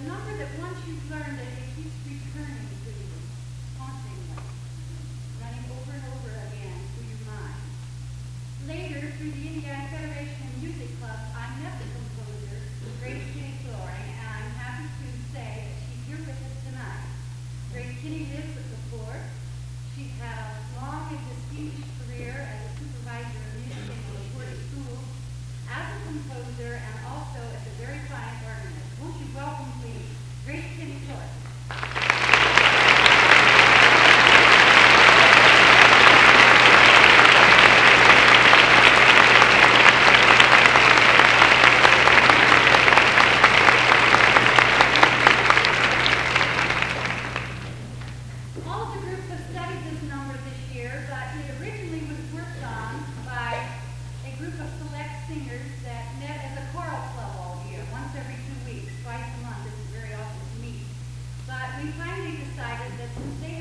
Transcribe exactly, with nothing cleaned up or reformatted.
number that once you've learned that it keeps returning to you hauntingly, running over and over again through your mind. Later, through the Indiana Federation of Music Club, I met the composer, Grace Kinney Flooring, and I'm happy to say that she's here with us tonight. Grace Kinney lives at the fort. She's had a long and distinguished career as a supervisor of music in the Fort schools, as a composer, and also as a very fine organist. Won't you welcome, please, Grace Kinney Flooring. All of the groups have studied this number this year, but it originally was worked on by a group of select singers that met as a choral club all year, once every two weeks, twice a month. This is very often to meet. But we finally decided that since they